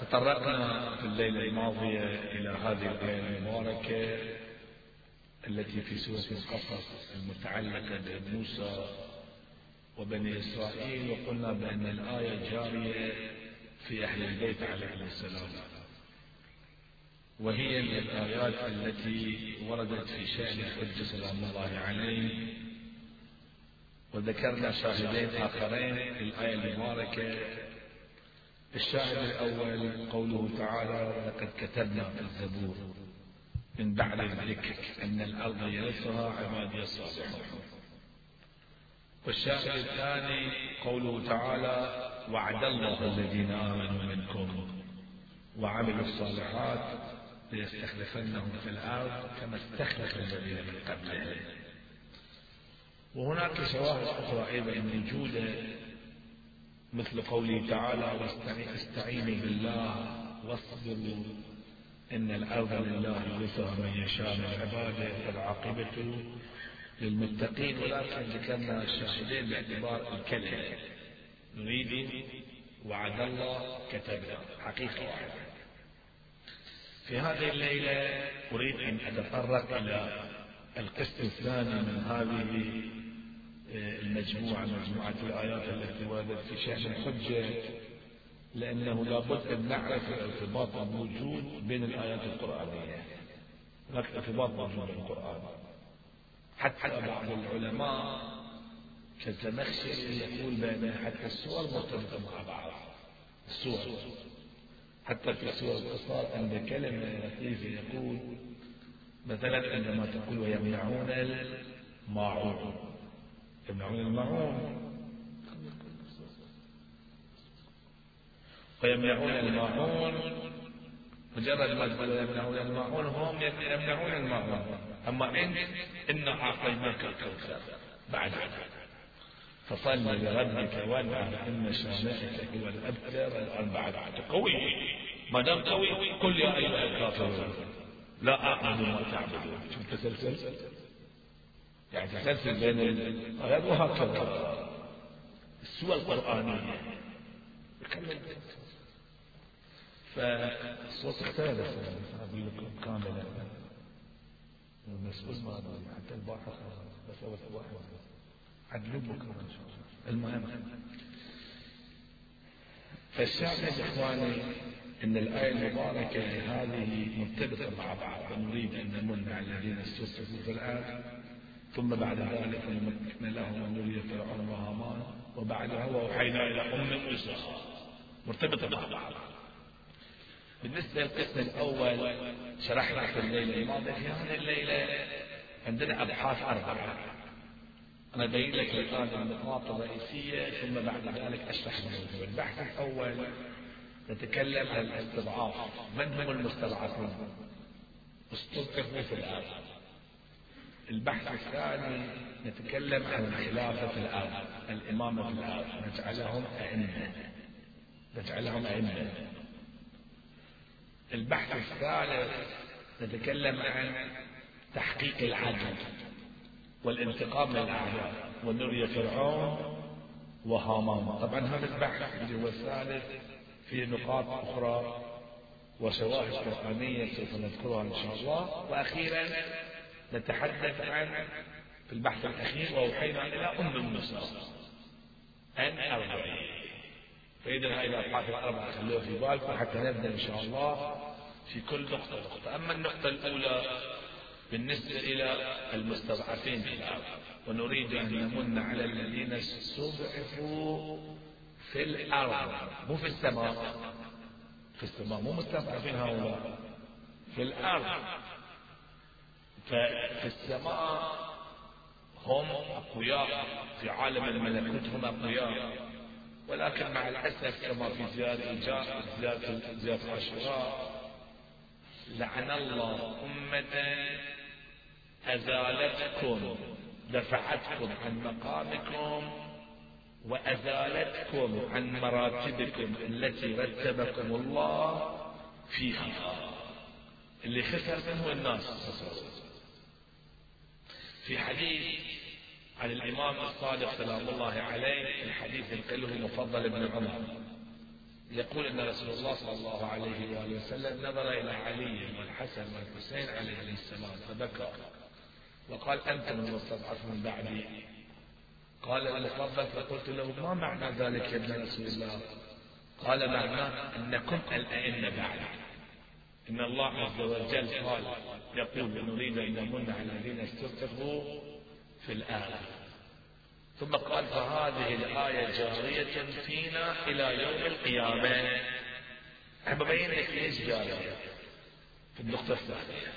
تطرقنا في الليلة الماضية إلى هذه الآية المباركة التي في سورة القصص المتعلقة بموسى وبني إسرائيل، وقلنا بأن الآية جارية في أهل البيت عليهم السلام، وهي من الآيات التي وردت في شأن الحج سلام الله عليه. وذكرنا شاهدين آخرين للآية المباركة. الشاهد الأول قوله تعالى: ولقد كتبنا في الزبور من بعد الذكر أن الأرض يرثها عبادي الصالحون. والشاهد الثاني قوله تعالى: وعد الله الذين آمنوا منكم وعملوا الصالحات ليستخلفنهم في الأرض كما استخلف الذين من قبلهم. وهناك شواهد أخرى أيضا موجودة، مثل قوله تعالى: واستعينوا بالله واصبروا إن الأرض لله يورثها من يشاء من عباده والعاقبة للمتقين. ولكن ذكرنا الشاهدين باعتبار الكلمة، نريد وعد الله كتبنا حقيقة واحدة. في هذه الليلة أريد أن أتطرق إلى القسم الثاني من هذه المجموعة، مجموعة الآيات التي وردت في شأن الحجة، لأنه لابد أن نعرف الارتباط الموجود بين الآيات القرآنية. هناك ارتباط موجود بالقرآن، حتى بعض العلماء كالزمخشري يقول بأن حتى السور مرتبطة مع بعض. السور حتى في سور القصار عند كلمة لطيفة يقول مثلا عندما تقول ويمنعون الماعون، يمنعون الماعون ويمنعون الماعون، مجرد ما تقول يمنعون الماعون هم يمنعون الماعون. أما أنت إنا أعطيناك الكوثر بعد فصل لربك وانحر إن شانئك هو الأبتر. الأربعة قوي، ما دام قوي قل يا أيها الكافرون لا أعبد ما تعبدون. شوف تسلسل، يعني تسلسل بين الآيات. وهكذا السور القرآنية فالصوت اختلف أقول لكم كاملا، المسؤول ما أدري حتى الباحث بس أول واحد عدلوا بكم إن شاء الله. المهم، فالشاهد إخواني إن الآية المباركة هذه مرتبطة مع بعض. ونريد أن نمن على الذين استضعفوا في الأرض ثم بعد ذلك نمكن لهم ونري فرعون وهامان وبعدها وأوحينا إلى أم موسى، مرتبطة مع بعض. بالنسبة للقسم الأول شرحنا في الليلة الماضية. في هذه الليلة عندنا أبحاث 4. أنا أبين لك الآن النقاط الرئيسية ثم بعد ذلك أشرح الموضوع. البحث الأول نتكلم عن الاستضعاف، من هم المستضعفون؟ استضعفوا في الأرض. البحث الثاني نتكلم عن الخلافة في الأرض، الإمامة في الأرض، نجعلهم أئمة. البحث الثالث نتكلم عن تحقيق العدل والانتقام من الأعداء ونري فرعون وهامان. طبعا هذا البحث اللي هو الثالث فيه نقاط أخرى وشواهد قرآنية سوف نذكرها إن شاء الله. وأخيرا نتحدث عن في البحث الأخير وأوحينا إلى أم موسى أن أرضعيه. فإذا هذه الأبحاث 4 خلوها في بالكم حتى نبدأ إن شاء الله في كل نقطة. أما النقطة الأولى بالنسبة إلى المستضعفين في الأرض، ونريد أن نمن على الذين استضعفوا في الأرض، مو في السماء. في السماء مو مستضعفين هؤلاء، في الأرض. ففي السماء هم أقوياء، في عالم الملكوت هم أقوياء، ولكن مع الأسف كما في زيادة عاشوراء لعن الله أمة أزالتكم، دفعتكم عن مقامكم وأزالتكم عن مراتبكم التي رتبكم الله فيها. اللي خسر منه الناس. في حديث عن الإمام الصادق سلام الله عليه، الحديث ينقله مفضل بن عمر يقول أن رسول الله صلى الله عليه وآله وسلم نظر إلى علي والحسن والحسين عليهم السلام فبكى وقال أنتم المستضعفون بعدي. قال المفضل فقلت له ما معنى ذلك يا ابن رسول الله؟ قال معناه أنكم الأئمة بعد. إن الله عز وجل قال يقول نريد أن نمن على الذين استضعفوا في الآخرة، ثم قال فهذه الآية جارية فينا إلى يوم القيامة. أنا ببين لك ليش جارية في النقطة الثانية.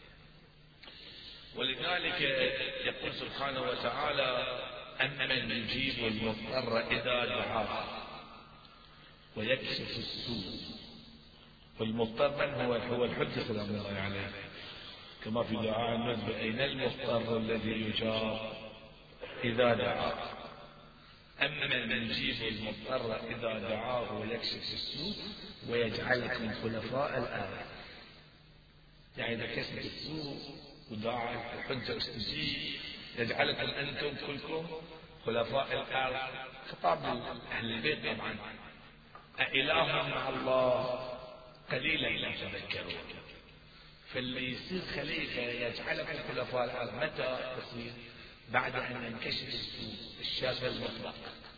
ولذلك يقول سبحانه وتعالى أمن يجيب المضطر إذا دعاه ويكشف السوء. والمضطر من هو الحجة سلام الله عليه، كما في دعاء النجم أين المضطر الذي يجاب إذا دعاه. أمن يجيب المضطر إذا دعاه ويكشف السوء ويجعلكم خلفاء الأرض. يعني إذا كشف السوء ودعا الحجة استجيب يجعلكم أنتم كلكم خلفاء الأرض. خطاب أهل البيت طبعا. أإله مع الله قليلا ما تذكرون. فاللي يصير خليفة يجعلكم خلفاء الأرض متى يصير؟ بعد أن ينكشف السوء الشر المطلق.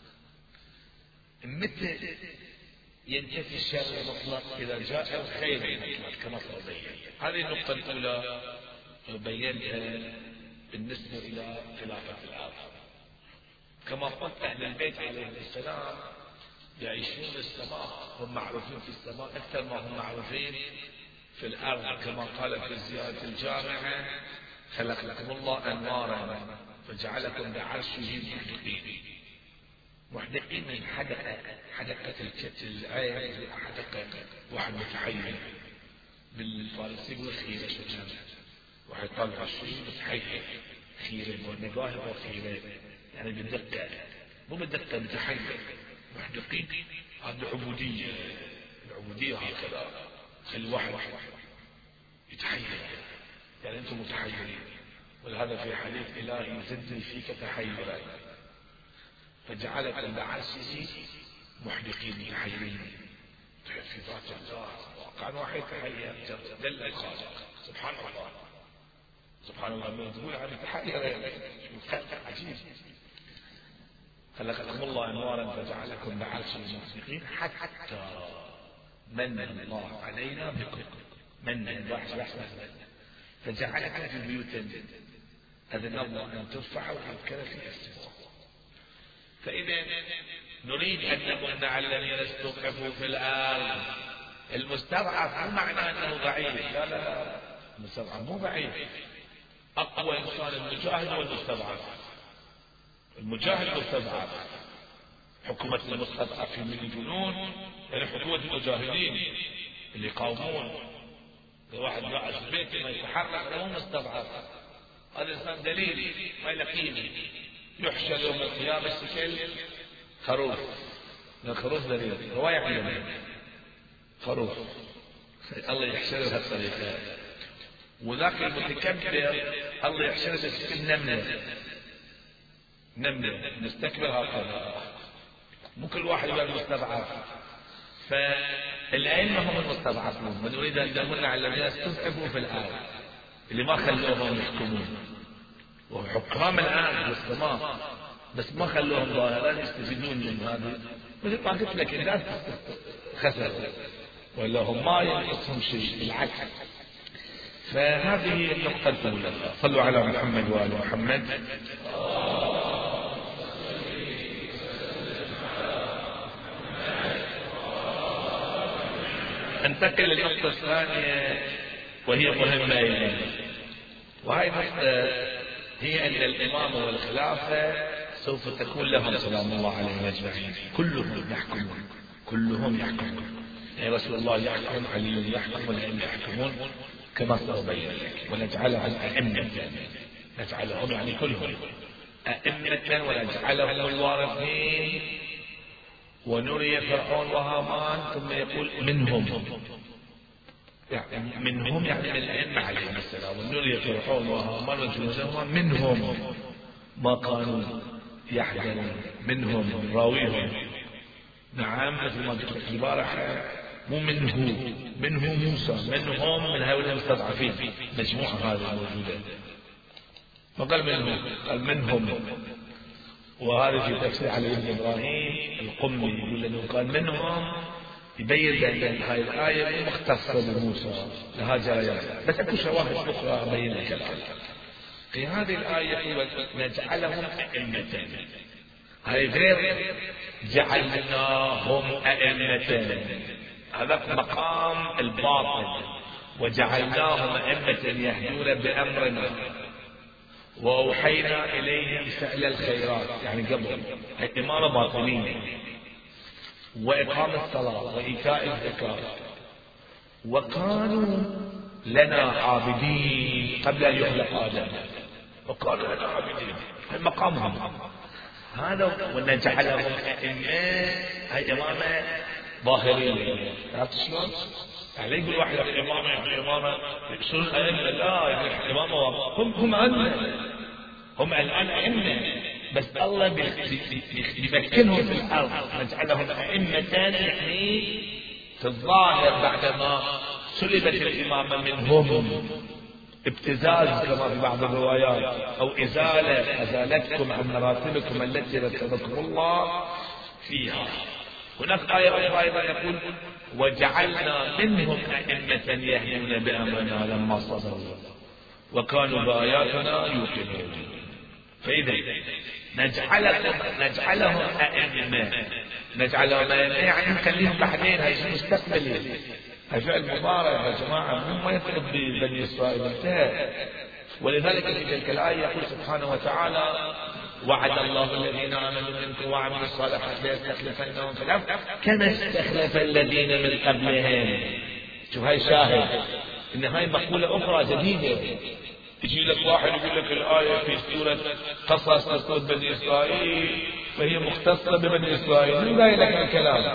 متى ينتفي الشر المطلق؟ إذا جاء الخير المطلق كما سأبين. هذه النقطة الأولى بينتها بالنسبة إلى خلافة الأرض. كما قلت أهل البيت عليهم السلام يعيشون السماء، هم معروفين في السماء أكثر ما هم معروفين في الأرض. كما قال في الزيارة الجامعة خلق لكم الله أنوارا فجعلكم بعرشه محدقين من حدقة العين، حدقة واحد متحير بالفارسي يقول خيرة شجرة، واحد طالع الشيء متحير خيرة والنقاهر وخيرة يعني بالدقة مو بالدقة متحير محدقين. هذه العبودية هكذا خلي واحد يتحير يعني أنتم متحيرين. ولهذا في حديث إلهي زدني فيك تحيرا فجعلكم بعرشه محدقين متحيرين في ذات الله. وكان واحد تحير دل الخالق سبحان الله. سبحان الله من تقول عن تحير عجيب. خلقكم الله أنوارا فجعلكم بعرشه محدقين حتى من الله علينا بكم من واحد فجعلكم في بيوت أذن الله أن ترفع وتذكر في السماء. فإذا نريد أن نمن على الذين استضعفوا في الأرض. المستضعف مو معناه أنه ضعيف، لا المستضعف مو ضعيف. أقوى إنسان المجاهد والمستضعف. المجاهد مستضعف. حكومة المستضعفين من الجنود يعني حكومة المجاهدين اللي يقاومون. الواحد قاعد في البيت ما يتحرك له مستضعف. هذا الإنسان دليل ما له قيمة. يحشر يوم القيامة شكل خروف. الخروف دليل رواية عندنا خروف الله يحشره بهالطريقة. وذاك المتكبر الله يحشره بشكل نملة نستكبر هكذا. مو كل واحد يبقى مستضعف. فالأئمة هم المستضعفون ونريد أن نمن على الذين استضعفوا في الأرض اللي ما خلوهم يحكمون. وحكام الآن والسماء بس ما خلوهم ظاهرا يستفيدون من هذه. مثل ما قلت لك الناس خسر ولا هم ما ينقصهم شيء بالعكس. فهذه النقطة الأولى. صلوا على محمد وآل محمد. انتقل للنقطة الثانية وهي مهمة أيضا. وهي النقطة هي أن الإمامة والخلافة سوف تكون لهم سلام الله عليهم أجمعين. كلهم يحكمون. يعني رسول الله يحكم، علي يحكم، والأئمة يحكمون كما سأبين لك. ونجعلهم أئمة، نجعلهم يعني كلهم أئمة ونجعلهم الوارثين. ونري فرعون وهامان ثم يقول منهم يعني منهم يعني من الأئمة عليهم السلام. ونري فرعون وهامان وجنودهما منهم ما كانوا يحذرون منهم راويهم نعم مثل ما قلت لك البارحة، مو منه موسى، منهم من هؤلاء المستضعفين، مجموعة هذه الموجودة، ما قال منهم، قال منهم. وهذا في تفسير علي بن إبراهيم القمي يقول أنه قال منهم، يبين أن هذه الآية مختصة بموسى لها جايات، بس أكو شواهد أخرى بين الكلام. في هذه الآية نجعلهم أئمة، هذه غير جعلناهم أئمة، هذا مقام الباطن، وجعلناهم أئمة يهدون بأمرنا وأوحينا إليهم فعل الخيرات، يعني قبل إمارة باطنية، وإقام الصلاة وإيتاء الزكاة، وكانوا لنا عابدين قبل أن يخلق آدم، وكانوا لنا عابدين، مقامهم هذا. ونجعلهم أئمة، هي إمامة ظاهرية، عرفت شلون؟ يعني يقول واحد الإمامة يعني إمامة يقصون الأئمة، لا يعني الإمامة هم هم الآن أئمة، بس الله بيمكنهم في الأرض، نجعلهم أئمة يعني في الظاهر بعدما سلبت الإمامة منهم ابتزاز كما في بعض الروايات، أو أزالتكم عن مراتبكم التي رتبكم الله فيها. هناك آية أخرى أيضا يقول وجعلنا منهم أئمة يهدون بأمرنا لما صبروا وكانوا بآياتنا يوقنون. فإذا نجعلهم أئمة يعني نخليهم بعدين، هاي شيء مستقبلي، هاي فعل مضارع يا جماعة، ما يفرق ببني إسرائيل، انتهى. ولذلك في تلك الآية يقول سبحانه وتعالى وعد الله الذين آمنوا منكم وعملوا الصالحات ليستخلفنهم في الأرض كما استخلف الذين من قبلهم. شوف هاي شاهد إن هاي مقولة أخرى جديدة. يجي لك واحد يقول لك الآية في سورة قصص تذكر بني إسرائيل فهي مختصة ببني إسرائيل، من قال لك الكلام؟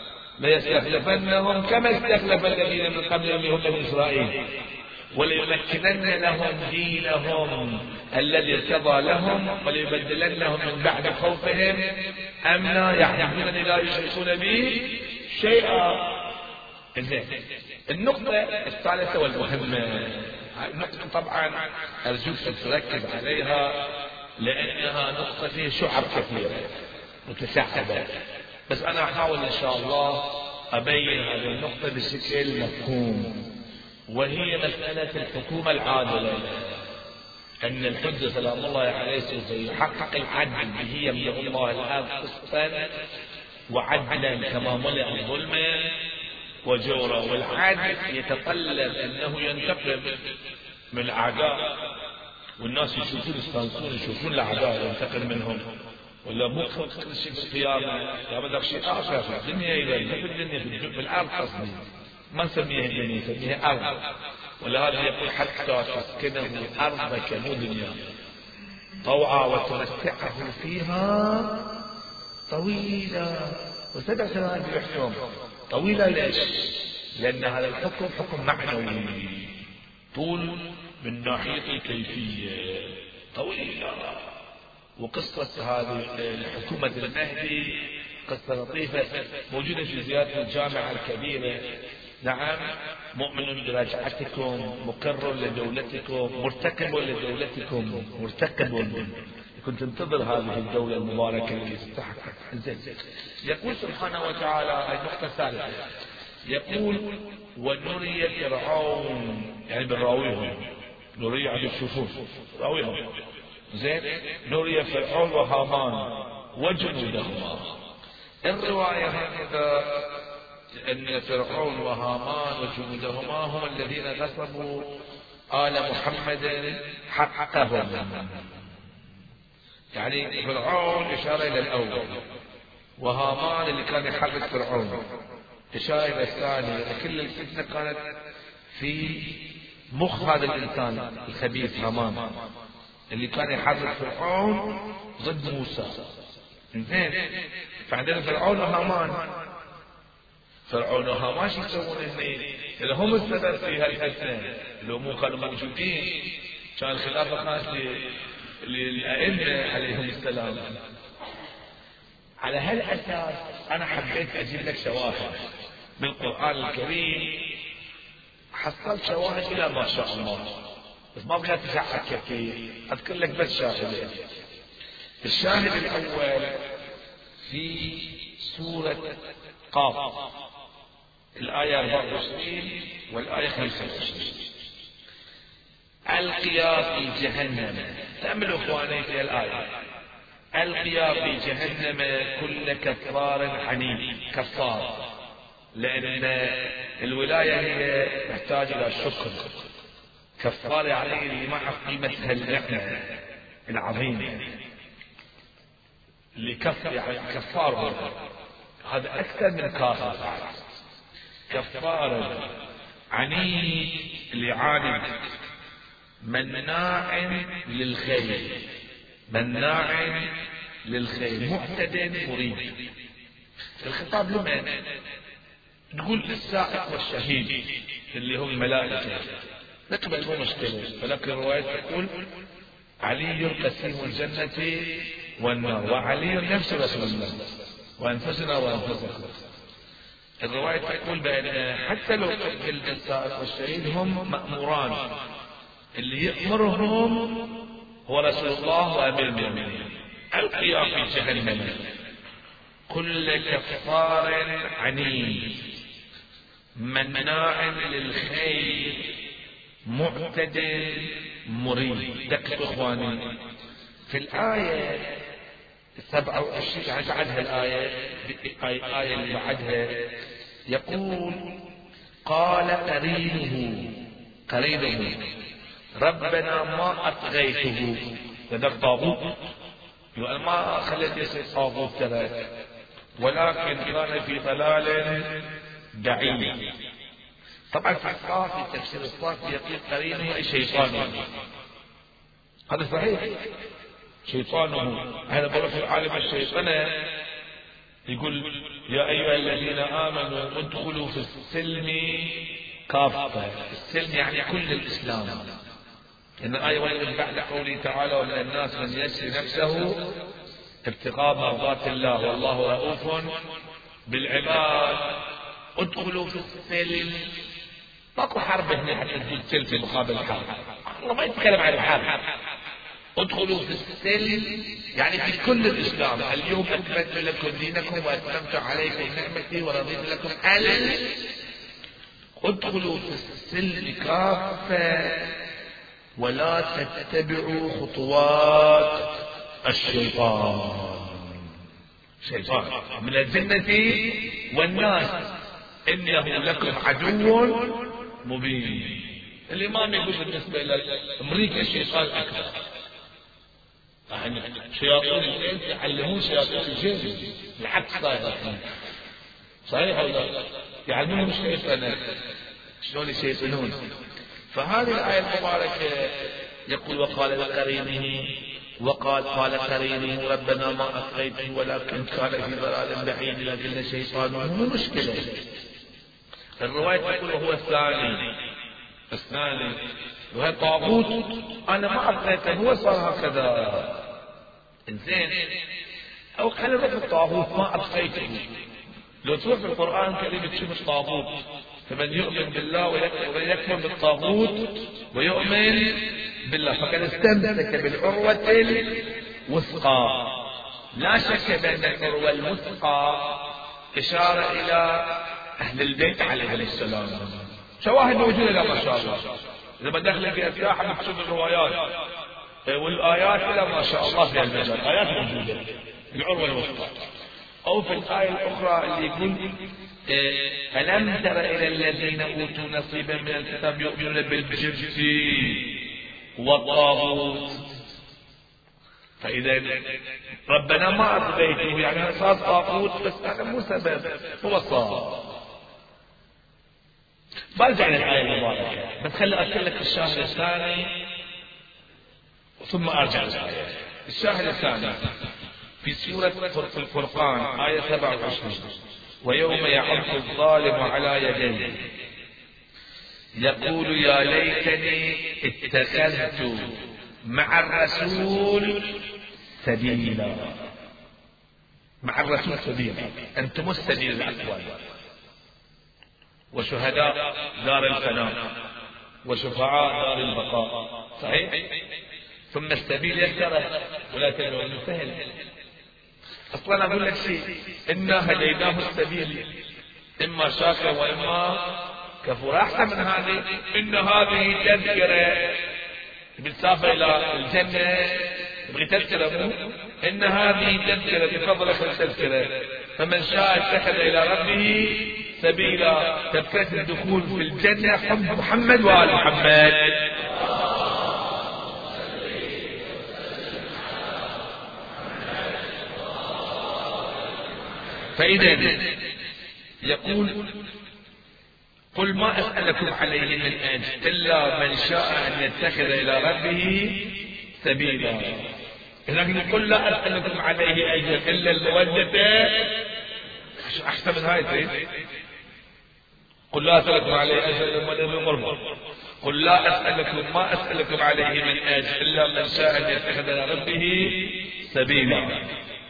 ليستخلفنهم كما استخلف الذين من قبلهم هم بني إسرائيل وليمكنن لهم دينهم الذي ارتضى لهم وليبدلنهم من بعد خوفهم أمنا يحلفون لا يشركون به شيئا. النقطة الثالثة والمهمة، النقطة طبعا أرجوك تركز عليها لأنها نقطة فيها شعب كثيرة متشعبة، بس أنا أحاول إن شاء الله أبين هذه النقطة بشكل مفهوم، وهي مسألة الحكومة العادلة. أن الحجة سلام الله عليه سوف يحقق العدل به يملأ الله الأرض قسطا وعدلا كما ملأ ظلما وجورا، والعدل يتطلب أنه ينتقم من الأعداء، والناس يشوفون يستانسون يشوفون الأعداء ينتقم منهم، ولا مو كل شيء في القيامة لا بدك شيء آخر في الدنيا، إذا في الدنيا في الأرض قصدي، ما نسميها الدنيا نسميها أرض، ولهذا يقول حتى تسكنه الأرض كمو دنيا طوعا وتمتعه فيها طويلا. وسبع سنوات يحكم طويلة، ليش؟ لأن هذا الحكم حكم معنوي، طول من ناحية الكيفية طويلة. وقصة هذه الحكومة المهدي قصة لطيفة موجودة في زيارة الجامعة الكبيرة. نعم، مؤمن برجعتكم، مقر لدولتكم، مرتكب لدولتكم، مرتكب. كنت انتظر هذه الدولة المباركة التي تستحق. يقول سبحانه وتعالى النقطة الثالثة، يقول ونري فرعون، يعني بنراويهم، نري يعني تشوفون راويهم زين، نري فرعون وهامان وجنودهما. الرواية هكذا أن فرعون وهامان وجنودهما هم الذين غصبوا آل محمد حقهم، يعني فرعون إشارة إلى الأول، وهامان اللي كان يحرك فرعون إشارة إلى الثاني. كل الفتنة كانت في مخ هذا الإنسان الخبيث هامان اللي كان يحرك فرعون ضد موسى. زين، فعندنا فرعون وهامان. فرعون وهامان شو يسوون الاثنين؟ إذا هم السبب في هالفتنة، لو مو كانوا موجودين كان الخلافة كانت للأئمة عليهم السلام. على هالأساس أنا حبيت أجيب لك شواهد بالقرآن الكريم، حصلت شواهد إلى ما شاء الله، بس ما بغيت أشعر كثير، أذكر لك بس شاهدين. الشاهد الأول في سورة قاف الآية 24 والآية 25: ألقيا في جهنم، تأملوا إخواني في الآية، ألقيا في جهنم كل كفار عنيد. كفار لأن الولاية هي تحتاج إلى شكر، كفار يعني اللي مع قيمتها النعمة العظيمة، اللي يعني كفار هو هذا أكثر من كافر. كفار عنيد اللي عاند، مناع للخير، مناع للخير، معتد مريد. الخطاب لمن؟ نقول للسائق والشهيد اللي هم الملائكة، نقبل مو مشكلة، ولكن الرواية تقول علي قسيم الجنة والنار، وعلي نفس رسول الله وأنفسنا وأنفسكم. الرواية تقول بأن حتى لو قتل السائق والشهيد هم مأموران، اللي يأمرهم هو رسول الله وأمير المؤمنين. ألقيا في جهنم كل كفار عنيد مناع للخير معتد مريد. دقوا إخواني في الآية 27 بعدها الآية اللي بعدها يقول قال قرينه ربنا ما أطغيته، هذا الطاغوت، يقول ما خليت يصير طاغوت ترى، ولكن كان في ضلال بعيد. طبعا في الصافي تفسير الصافي يقول قرينه أي شيطانه، هذا صحيح، شيطانه. هذا بروح العالم الشيطانة يقول يا أيها الذين آمنوا ادخلوا في السلم كافة. السلم يعني كل الإسلام. إن الآية وإن بعد قوله تعالى ومن الناس من يشري نفسه ابتغاء مرضات الله والله رؤوف بالعباد. ادخلوا في السلم، ماكو حرب هنا حتى تقول سلم في مقابل الحرب، الله ما يتكلم عن الحرب. ادخلوا في السلم يعني في كل الإسلام. اليوم أكملت لكم دينكم وأتممت عليكم نعمتي ورضيت لكم ادخلوا في السلم كافة ولا تتبعوا خطوات الشيطان. شيطان من الجنة والناس إنه لكم عدو مبين. الإمام يقول بالنسبة لأمريكا الشيطان الأكبر، يعني شياطين الإنس يعلمون شياطين الجن العكس صحيح صحيح ولا يعلمون الشيطان شلون يشيطنون. فهذه الآية المباركة يقول وقال لقرينه قال قرينه ربنا ما أطغيته ولكن كان في ضلال بعيد لكن شيطانه مو مشكلة. الرواية تقول وهو الثاني وهي طاغوت أنا ما أطغيته هو صار هكذا. إنزين أو خلينا نروح الطاغوت ما أطغيته. لو تروح في القرآن الكريم تشوف الطاغوت، فمن يؤمن بالله ويكفر بالطاغوت ويؤمن بالله فقد استمسك بالعروة الوثقى. لا شك بأن العروة الوثقى إشارة إلى أهل البيت عليهم السلام. شواهد موجودة ما شاء الله، إذا بدخل في أسلاحة بتشوف الروايات والآيات إلى ما شاء الله في المجال آيات موجودة العروة الوثقى. أو في الآية الأخرى اللي يقول ألم تر إلى الذين أوتوا نصيبا من الكتاب يؤمنون بالجبت والطاغوت. فإذا ربنا ما أطغيته يعني صار طاغوت بس هذا مو سبب، هو صار. برجع للآية المباركة بس خلي أذكر لك الشاهد الثاني ثم أرجع للآية. الشاهد الثاني في سورة الفرقان آية 27 ويوم يعض الظالم على يديه يقول يا ليتني اتخذت مع الرسول سبيلا. مع الرسول سبيل، أنتم السبيل الأقوى، وشهداء دار الفناء، وشفعاء دار البقاء. صحيح؟ ثم السبيل يسره ولا تدعوا سهل. أصلا أقول لك شيء، إنا هديناه السبيل إما شاكرا وإما كفورا. أحسن من هذه، إن هذه تذكرة بتسافر إلى الجنة تبغي تذكرة، مو إن هذه تذكرة بفضلك التذكرة، فمن شاء اتخذ إلى ربه سبيلا. تذكرة الدخول في الجنة حب محمد وآل محمد. فإذا يقول قل ما أسألكم عليه من أجر إلا من شاء أن يتخذ إلى ربه سبيلا. لكن قل لا أسألكم عليه أجر إلا المودة. أحسن من هاي. قل لا أسألكم عليه أجر إلا المودة بالقربى. قل لا أسألكم ما أسألكم عليه من أجر إلا من شاء أن يتخذ إلى ربه سبيلا.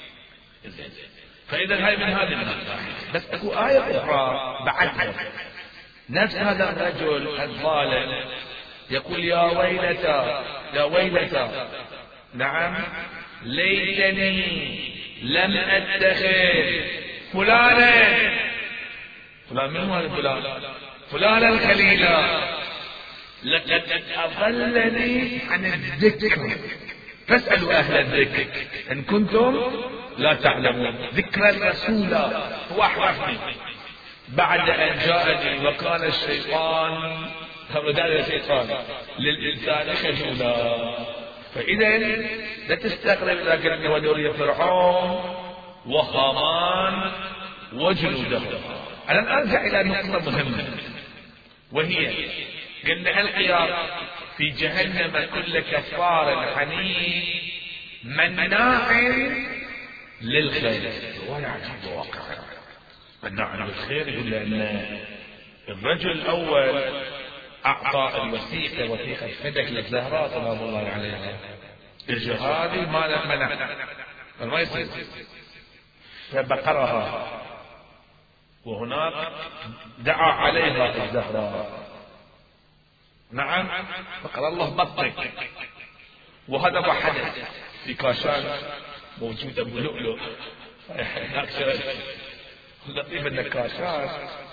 فإذا هاي من هذه النصائح. بس أكو آية أخرى بعدها، نفس هذا الرجل الظالم يقول يا ويلتى يا ويلتى، نعم، ليتني لم أتخذ فلانا. فلان من هو فلان؟ فلان الخليلا، لقد أضلني عن الذكر فاسألوا أهل الذكر إن كنتم لا تعلمون. ذكر الرسول هو أحرفني بعد أن جاءني، وكان الشيطان للإنسان خجولا. فإذا لا تستغرب لكن ودوري فرعون وهامان وجنوده. أنا أرجع إلى نقطة مهمة، وهي قلنا الخيار في جهنم كل كفار عنيد مناع للخير. رواية عجيبة واقعا، مناع للخير. يقول لأن الرجل الأول أعطى الوثيقة، وثيقة فدك للزهراء سلام الله عليها، الجهادي ما منع ما يصير، فبقرها، وهناك دعا عليها الزهراء، نعم، فقال الله بطك. وهذا ما حدث في كاشان، موجود ابو لؤلؤ هناك. لطيف ان كاشان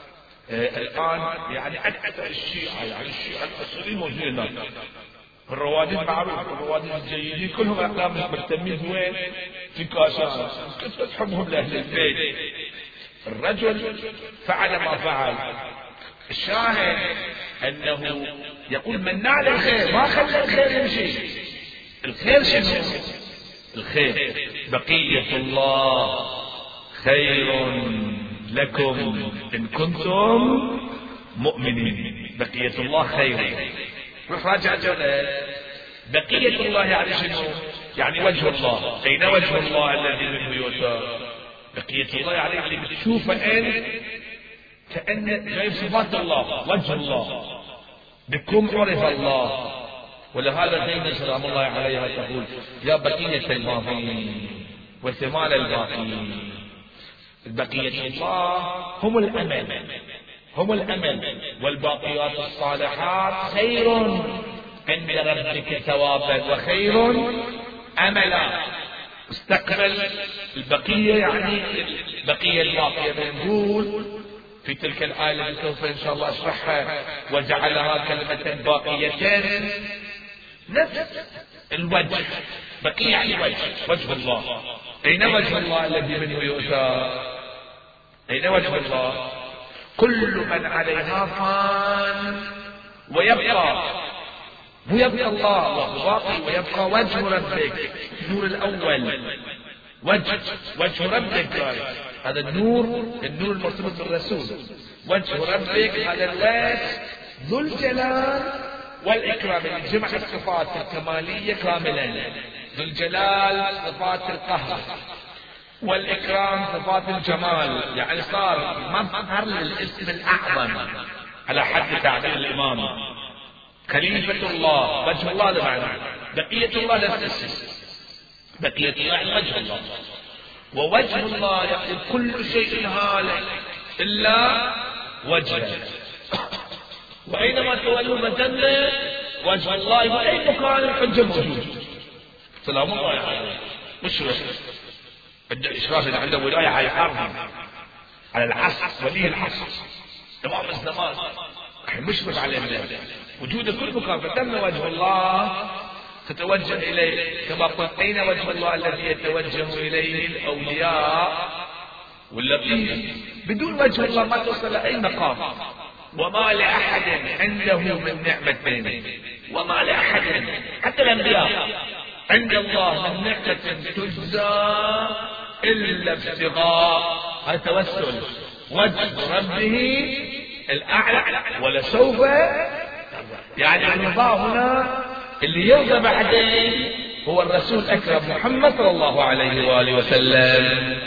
الان يعني اكثر الشيعة، يعني الشيعة الاصليين موجودين هناك، الروادين معروف، الروادين الجيدين كلهم اعلام مهتمين وين؟ في كاشان، كثرة حبهم لاهل البيت. الرجل فعل ما فعل. الشاهد انه يقول مناع للخير، ما خلى الخير يمشي. الخير شنو؟ الخير بقية الله خير لكم إن كنتم مؤمنين. بقية الله خير. روح راجع جنة. بقية الله يعني شنو؟ يعني وجه الله. أين وجه الله الذي من بيوته؟ بقية الله يعني اللي بتشوفه أنت كأن جايب صفات الله، وجه الله، بكم عرف الله. ولهذا زينب سلام الله عليها تقول يا بقية الماضي وثمال الباقي. بقية الله هم الأمل، هم الأمل، والباقيات الصالحات خير عند ربك ثوابا وخير أملا. استقبل البقية يعني البقية الباقية. بنقول في تلك الآية سوف إن شاء الله أشرحها، وجعلها كلمة باقية نفس الوجه. بقية يعني وجه الله. أين وجه الله الذي منه يؤتى؟ أين وجه الله؟ كل من عليها فان ويبقى، ويبقى الله باقي، ويبقى وجه ربك. النور الأول وجه ربك، هذا النور المرتبط بالرسول. وجه ربك هذا الوجه ذو الجلال والإكرام، يعني جمع الصفات الكمالية كاملا. ذو الجلال صفات القهر، والإكرام صفات الجمال، يعني صار مظهر للاسم الأعظم على حد تعبير الإمام. خليفة الله، وجه الله لمعنى. بقية الله نفس الشيء، بقية الله وجه الله. ووجه الله يقول كل شيء هالك إلا وجهه، وأينما تولوا فثم وجه الله، وأي مكان الحجة موجود. سلام الله عليه. مشرف عنده إشراف، عنده ولاية على الأرض، على العصر، ولي العصر، إمام الزمان، مشرف على الناس، وجود كل مكان. فثم وجه الله تتوجه إليه، كما قلت أين وجه الله الذي يتوجه إليه الأولياء واللطيف؟ بدون وجه الله ما توصل لأي مقام. وما لأحد عنده من نعمة، وما لأحد حتى الأنبياء عند الله من نعمة تجزى إلا ابتغاء التوسل وجه ربه الأعلى ولسوف. يعني الرضا هنا اللي يرضى بعدين هو الرسول الأكرم محمد صلى الله عليه وآله وسلم.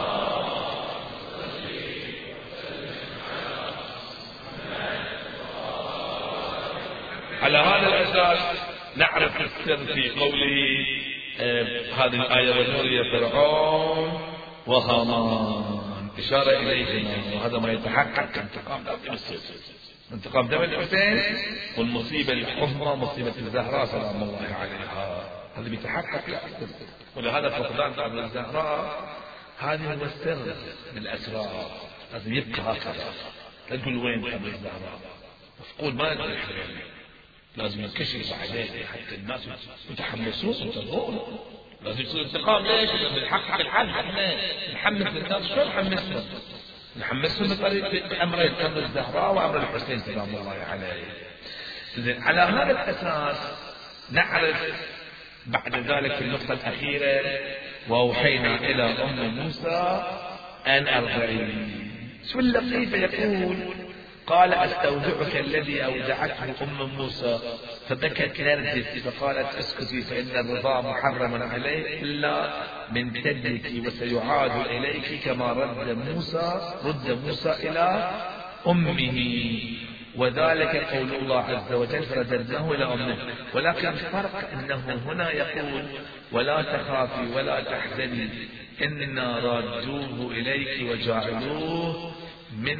على هذا الأساس نعرف السر في قوله هذه الآية ونري فرعون وهامان، إشارة إليهما، وهذا ما يتحقق انتقام دم الحسين، انتقام دم الحسين، والمصيبة الحمى مصيبة الزهراء سلام الله عليها، هذا بيتحقق لا. ولهذا فقدان قبل الزهراء هذه هو السر من الأسرار، لازم يبقى هكذا. لا تقول وين قبل الزهراء، مفقود ما ندري، لازم ينكشف بعدين حتى الناس يتحمسون وينتظرون. لازم يصير انتقام. ليش؟ نحقق الحد، احنا نحمس الناس. شو نحمسهم؟ نحمسهم بطريقة بأمرين، أمر الزهراء وأمر الحسين سلام الله عليه. إذن على هذا الأساس نعرف بعد ذلك في النقطة الأخيرة وأوحينا إلى أم موسى أن أرضعيه. شو اللطيفة يقول قال أستودعك الذي أودعته أم موسى، فبكت نرجس فقالت اسكتي فإن الرضا محرم عليه إلا من جدك وسيعاد إليك كما رد موسى إلى أمه، وذلك قول الله عز وجل فرددناه إلى أمه. ولكن الفرق أنه هنا يقول ولا تخافي ولا تحزني إنا رادوه إليك وجعلوه من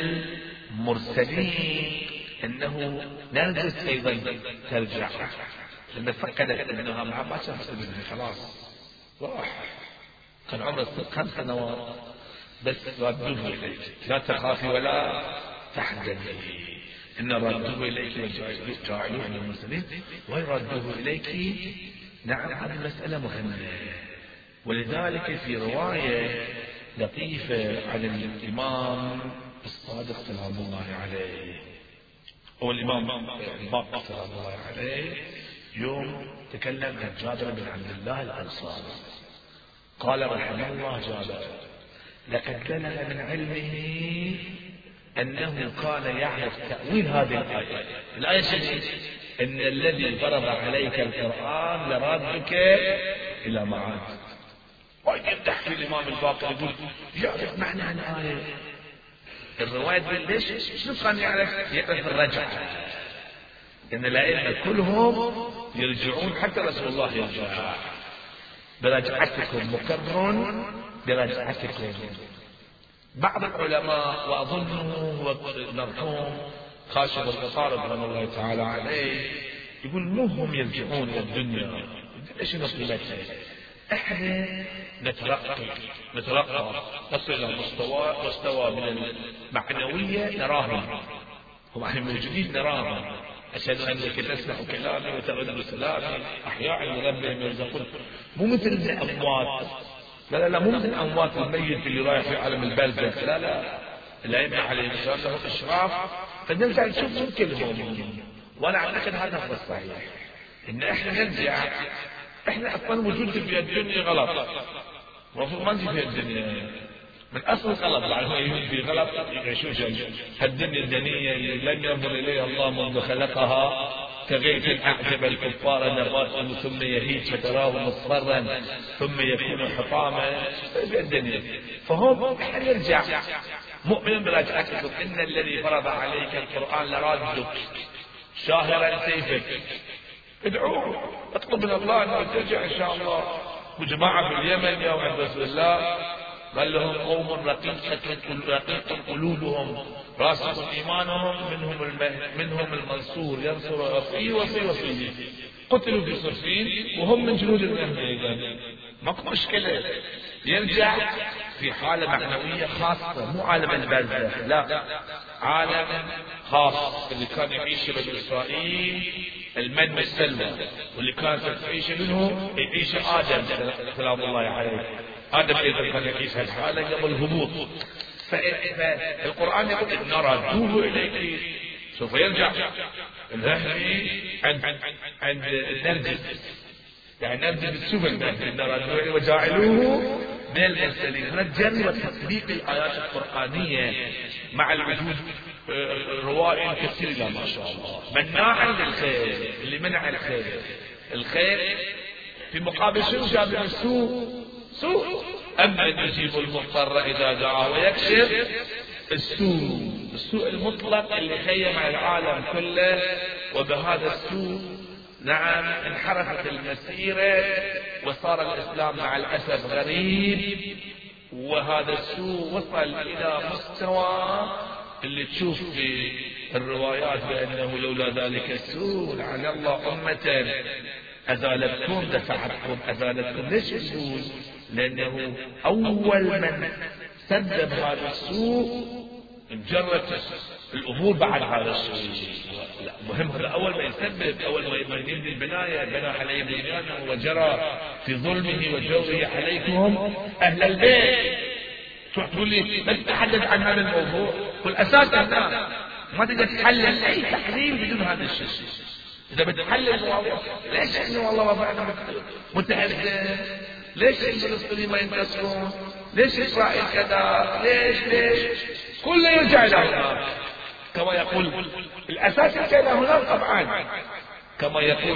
مرسلين، انه نرجس ايضا ترجع، لما فقدت انها ما شافت ابنها خلاص راح، كان عمره 5 سنوات بس. ردوه اليك لا تخافي ولا تحزني ان ردوه اليك وجعلوه من المرسلين، وردوه اليك. نعم هذه المسألة مهمة، ولذلك في رواية لطيفة عن الإمام الصادق سلام الله عليه، هو الإمام الباقر سلام الله عليه، يوم تكلم عن جابر بن عبد الله الأنصاري، قال رحمه الله جابر لقد بلغ من علمه أنه كان يعرف تأويل هذه الآية. الآية شديد إن الذي فرض عليك القرآن لرادك إلى معاد. ويمدح في الإمام الباقر يقول يعرف معنى الآية. الرواية تقول ليش؟ شنو كان يعرف الرجعة؟ إن الأئمة كلهم يرجعون، حتى رسول الله يرجع برجعتكم مكر برجعتكم. بعض العلماء وأظنه هو المرحوم خاشب الغفار رضوان الله تعالى عليه يقول مو هم يرجعون إلى الدنيا، ايش قيمتها؟ احنا نترقى نصل الى مستوى من المعنوية نراهم، هم احنا موجودين نراهم. أشهد أنك تسمع كلامي وترد سلامي أحياء لربهم يرزقون. مو مثل الأموات، لا مو مثل الأموات الميت اللي رايح في عالم البرزخ، لا الأئمة عليهم السلام لهم إشراف، فنرجع نشوف كلهم. وأنا أعتقد هذا هو الصحيح، إن إحنا نرجع. إحنا أصلا وجودنا في الدنيا غلط، المفروض ما نجي في الدنيا من أصل غلط، لأنه يوجد في غلط يعيشون هالدنيا الدنيا اللي لم ينظر إليها الله منذ خلقها كغيث أعجب الكفار نباته ثم يهيج فتراه مصفرا ثم يكون حطاما في الدنيا. فهم نرجع مؤمن برجعتكم إن الذي فرض عليك القرآن لرادك شاهرا سيفك. ادعوه اطلب من الله أنه ترجع إن شاء الله. وجماعة في اليمن يا عند رسول الله قال لهم قوم رقيق قلوبهم راسخ إيمانهم منهم المنصور ينصر أخيه وصيه قتلوا في صفين وهم من جنود المهدي أيضا. ماكو مشكلة، يرجع في حالة معنوية خاصة، مو عالم البرزخ، لا، عالم خاص اللي كان يعيش بني إسرائيل المن والسلوى، واللي كانت تعيش منه يعيش آدم سلام الله عليه. آدم أيضا كان يعيش هالحالة قبل الهبوط. فالقرآن يقول إن ردوه إليك. سوف يرجع الذهبي عند النرجس، يعني نرجس السفن إن ردوه وجاعلوه من المرسلين. هنا الجر وتطبيق الآيات القرآنية مع الوجود روائي كثير لا ما شاء الله. مناعا للخير، اللي منع الخير في مقابل شنو جاب من سوء أما يجيب المضطر إذا دعا ويكشف السوء المطلق اللي خيم على العالم كله. وبهذا السوء نعم انحرفت المسيرة وصار الإسلام مع الأسف غريب. وهذا السوء وصل إلى مستوى اللي تشوف في الروايات بأنه لولا ذلك السوء لعل الله أمة أزالتكم دفعتكم أزالتكم. ليش يقول؟ لأنه أول من سبب هذا السوء مجرد الأمور بعد هذا السوء. لا مهم، هذا أول ما يسبب، أول ما يبني البناية بنى عليه بنيانه وجرى في ظلمه وجوره عليكم أهل البيت. تقول لي ما تتحدث عن هذا الموضوع؟ والأساس أنه ما تقدر تحلل أي تحليل بدون هذا الشيء. إذا بتحلل المواضيع ليش إنه والله وضعنا متهدد؟ ليش الفلسطينيين ما ينتصرون؟ ليش إسرائيل كذا؟ ليش؟ كله يرجع إلى هناك كما يقول. الأساس يرجع إلى هناك طبعا كما يقول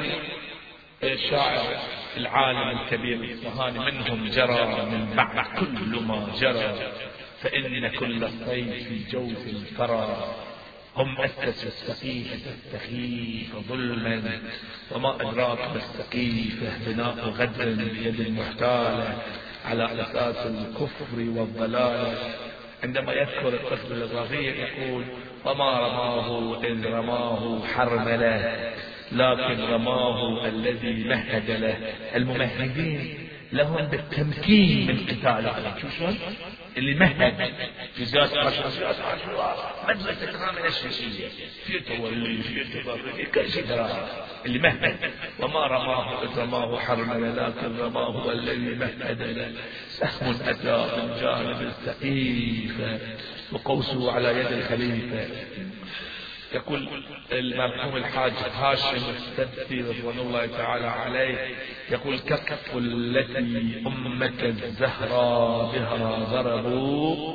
الشاعر العالم الكبير الإصفهاني: منهم جرى من بعد كل ما جرى فإن كل الصيف في جوف الفرى. هم أسسوا السقيفة السخيفة ظلما وما أدراك ما السقيفة بناء غدر بيد المحتالة على أساس الكفر والضلالة. عندما يذكر الطفل الصغير يقول: وما رماه إذ رماه حرمله لكن رماه الذي مهد له. الممهدين لهم بالتمكين من قتال. شو اللي مهد في ذات عاشوراء مدرسة من الشيعية في تولي في تبرك كل شيء. اللي مهد وما رماه إذ رماه حرمله لكن رماه الذي مهد له. سهم أتى من جانب السقيفة وقوسه على يد الخليفة. يقول المرحوم الحاج هاشم السدفي رضوان الله تعالى عليه يقول: كف التي أمك الزهراء بها ضربوا،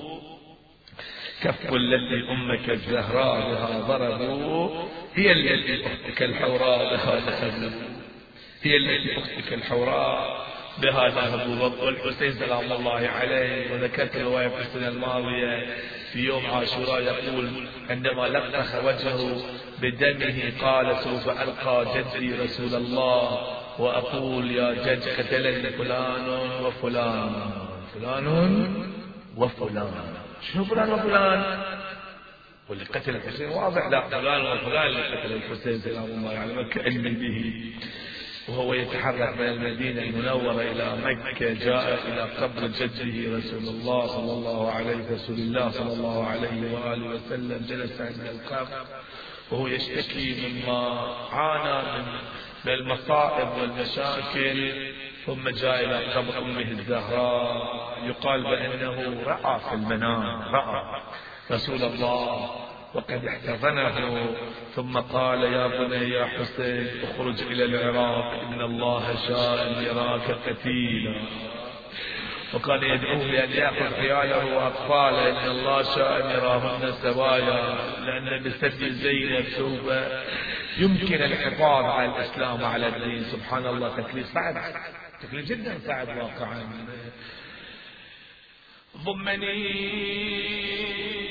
كف التي أمك الزهراء بها ضربوا هي التي أختك الحوراء بها ذهبوا، هي التي أختك الحوراء بها ذهبوا. والحسين سلام الله عليه، وذكرت رواية في السنة الماضية في يوم عاشوراء يقول: عندما لطخ وجهه بدمه قال: سوف ألقى جدي رسول الله وأقول: يا جد قتلني فلان وفلان، فلان وفلان. شنو فلان وفلان؟ واللي قتل الحسين واضح، لا فلان وفلان اللي قتل الحسين سلام الله عليه كأني به. وهو يتحرك من المدينة المنورة إلى مكة جاء إلى قبر جده رسول الله صلى الله عليه وآله وسلم. جلس عند القبر وهو يشتكي مما عانى من المصائب والمشاكل. ثم جاء إلى قبر أمه الزهراء. يقال بأنه رأى في المنام رسول الله وقد احتضنه، ثم قال: يا بني يا حسين اخرج إلى العراق إن الله شاء أن يراك قتيلا. وكان يدعوه لأن يأخذ عياله وأطفاله إن الله شاء أن يراهن سوايا، لأن بسبب زينب سوف يمكن الحفاظ على الإسلام وعلى الدين. سبحان الله، تكليف صعب، تكليف جدا صعب واقعا. ضمني